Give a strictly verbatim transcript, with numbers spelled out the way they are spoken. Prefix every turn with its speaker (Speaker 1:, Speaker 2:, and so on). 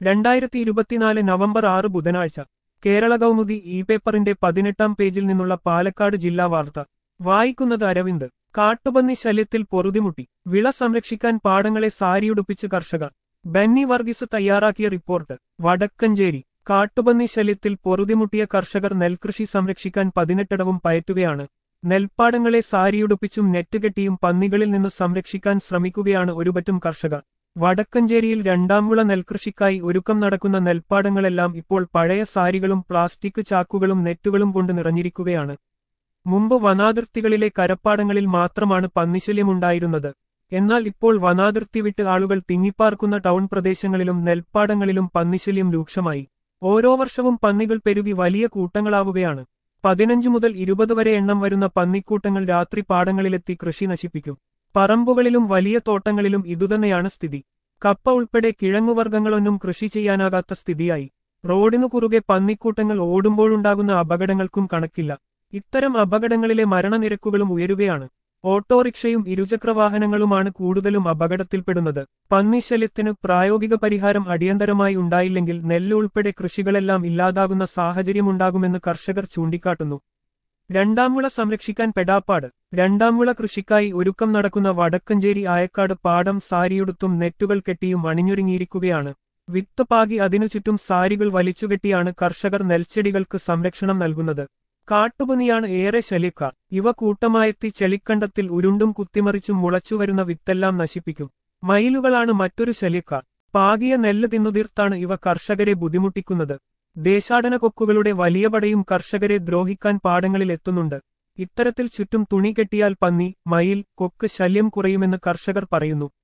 Speaker 1: രണ്ടായിരത്തി ഇരുപത്തിനാല് നവംബർ ആറ് ബുധനാഴ്ച കേരള കൗമുദി ഇ പേപ്പറിന്റെ പതിനെട്ടാം പേജിൽ നിന്നുള്ള പാലക്കാട് ജില്ലാ വാർത്ത വായിക്കുന്നത് അരവിന്ദ്. കാട്ടുപന്നി ശല്യത്തിൽ പൊറുതിമുട്ടി, വിള സംരക്ഷിക്കാൻ പാടങ്ങളെ സാരിയുടുപ്പിച്ച് കർഷകർ. ബെന്നി വർഗീസ് തയ്യാറാക്കിയ റിപ്പോർട്ട്. വടക്കഞ്ചേരി. കാട്ടുപന്നി ശല്യത്തിൽ പൊറുതിമുട്ടിയ കർഷകർ നെൽകൃഷി സംരക്ഷിക്കാൻ പതിനെട്ടടവും പയറ്റുകയാണ്. നെൽപ്പാടങ്ങളെ സാരിയുടുപ്പിച്ചും നെറ്റ് കെട്ടിയും പന്നികളിൽ നിന്ന് സംരക്ഷിക്കാൻ ശ്രമിക്കുകയാണ് ഒരുപറ്റം കർഷകർ. വടക്കഞ്ചേരിയിൽ രണ്ടാംവിള നെൽകൃഷിക്കായി ഒരുക്കം നടക്കുന്ന നെൽപ്പാടങ്ങളെല്ലാം ഇപ്പോൾ പഴയ സാരികളും പ്ലാസ്റ്റിക് ചാക്കുകളും നെറ്റുകളും കൊണ്ട് നിറഞ്ഞിരിക്കുകയാണ്. മുമ്പ് വനാതിർത്തികളിലെ കരപ്പാടങ്ങളിൽ മാത്രമാണ് പന്നിശല്യമുണ്ടായിരുന്നത്. എന്നാൽ ഇപ്പോൾ വനാതിർത്തി വിട്ട് ആളുകൾ തിങ്ങിപ്പാർക്കുന്ന ടൗൺ പ്രദേശങ്ങളിലും നെൽപ്പാടങ്ങളിലും പന്നിശല്യം രൂക്ഷമായി. ഓരോ വർഷവും പന്നികൾ പെരുകി വലിയ കൂട്ടങ്ങളാവുകയാണ്. പതിനഞ്ചു മുതൽ ഇരുപത് വരെ എണ്ണം വരുന്ന പന്നിക്കൂട്ടങ്ങൾ രാത്രി പാടങ്ങളിലെത്തി കൃഷി നശിപ്പിക്കും. പറമ്പുകളിലും വലിയ തോട്ടങ്ങളിലും ഇതുതന്നെയാണ് സ്ഥിതി. കപ്പ ഉൾപ്പെടെ കിഴങ്ങുവർഗ്ഗങ്ങളൊന്നും കൃഷി ചെയ്യാനാകാത്ത സ്ഥിതിയായി. റോഡിനു കുറുകെ പന്നിക്കൂട്ടങ്ങൾ ഓടുമ്പോഴുണ്ടാകുന്ന അപകടങ്ങൾക്കും കണക്കില്ല. ഇത്തരം അപകടങ്ങളിലെ മരണനിരക്കുകളും ഉയരുകയാണ്. ഓട്ടോറിക്ഷയും ഇരുചക്രവാഹനങ്ങളുമാണ് കൂടുതലും അപകടത്തിൽപ്പെടുന്നത്. പന്നിശല്യത്തിന് പ്രായോഗിക പരിഹാരം അടിയന്തരമായി ഉണ്ടായില്ലെങ്കിൽ നെല്ല് ഉൾപ്പെടെ കൃഷികളെല്ലാം ഇല്ലാതാകുന്ന സാഹചര്യമുണ്ടാകുമെന്ന് കർഷകർ ചൂണ്ടിക്കാട്ടുന്നു. രണ്ടാംവിള സംരക്ഷിക്കാൻ പെടാപ്പാട്. രണ്ടാംവിള കൃഷിക്കായി ഒരുക്കം നടക്കുന്ന വടക്കഞ്ചേരി ആയക്കാട് പാടം സാരിയുടുത്തും നെറ്റുകൾ കെട്ടിയും അണിഞ്ഞൊരുങ്ങിയിരിക്കുകയാണ്. വിത്ത് പാകി അതിനു ചുറ്റും സാരികൾ വലിച്ചുകെട്ടിയാണ് കർഷകർ നെൽച്ചെടികൾക്ക് സംരക്ഷണം നൽകുന്നത്. കാട്ടുപന്നിയാണ് ഏറെ ശല്യക്കാർ. ഇവ കൂട്ടമായെത്തി ചെളിക്കണ്ടത്തിൽ ഉരുണ്ടും കുത്തിമറിച്ചും മുളച്ചുവരുന്ന വിത്തെല്ലാം നശിപ്പിക്കും. മയിലുകളാണ് മറ്റൊരു ശല്യക്കാർ. പാകിയ നെല്ല് തിന്നുതീർത്താണ് ഇവ കർഷകരെ ബുദ്ധിമുട്ടിക്കുന്നത്. ദേശാടന കൊക്കുകളുടെ വലിയ പടയും കർഷകരെ ദ്രോഹിക്കാൻ പാടങ്ങളിൽ എത്തുന്നുണ്ട്. ഇത്തരത്തിൽ ചുറ്റും തുണി കെട്ടിയാൽ പന്നി, മയിൽ, കൊക്ക് ശല്യം കുറയുമെന്ന് കർഷകർ പറയുന്നു.